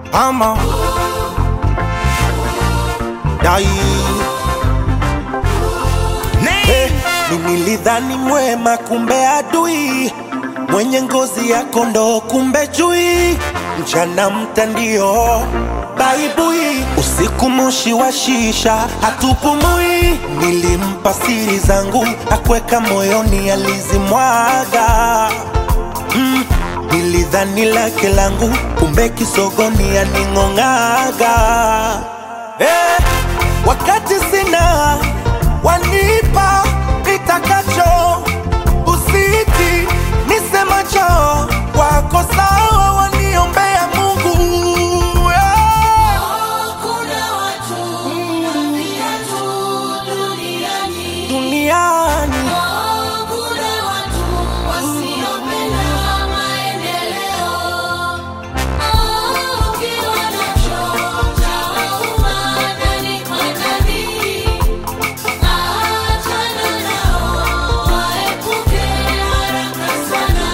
Ama dai hey, nilidhani mwema kumbe adui, mwenye ngozi ya kondoo kumbe chui, mchana mtandio baibui, usiku moshi wa shisha hatupumui. Nilimpa siri zangu akweka moyoni alizimwaga. Nilidhani lake langu kumbe kisogoni aning'ong'aga. Wakati sina wanipa nitakacho, usiti nisemacho wako sawa, waniombea Mungu. Kuna watu viatu duniani. Kuna watu wasiopenda maendeleo. Ukiwa nacho chauma ndani kwa ndani. Achana nao, waepuke haraka sana.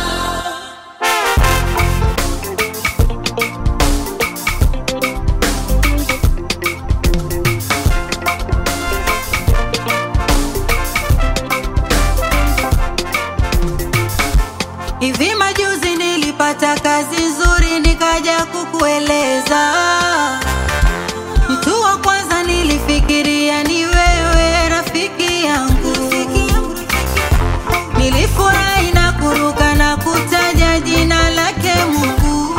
Hivi majuzi nilipata kazi nzuri nikaja kukueleza. Mtu wa kwanza nilifikiria ni wewe rafiki yangu. Nilifurahi na kuruka na kutaja jina lake Mungu.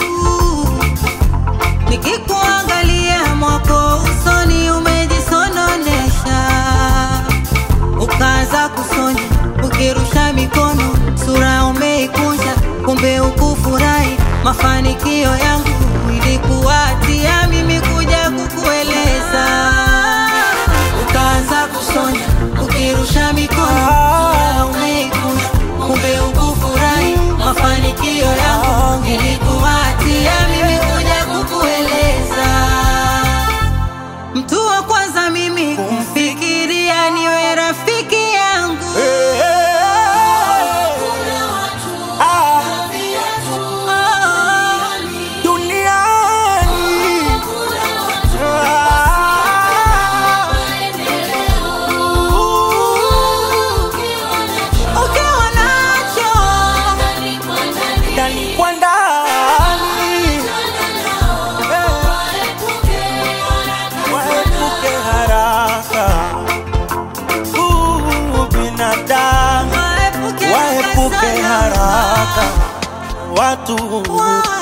Nikikuangalia mwako usoni umejisononesha. Ukaanza kusonya ukirusha mikono, sura umeikunja kumbe ukufurahi mafanikio yangu. Ilikuwatia mimi kuja kukueleza. Ukaanza kusonya ukirusha mikono, sura umeikunja kumbe ukufurahi mafanikio yangu. Ilikuwatia mimi kuja kukueleza. Mtu wa kwanza mimi kumfikiria niwe rafiki yangu. Kuna watu viatu duniani. Kuna watu maendeleo. Ukiwa nacho ndani kwa ndani. Ndani kwa ndani. Waepuke haraka. Binadamu waepuke haraka. Watu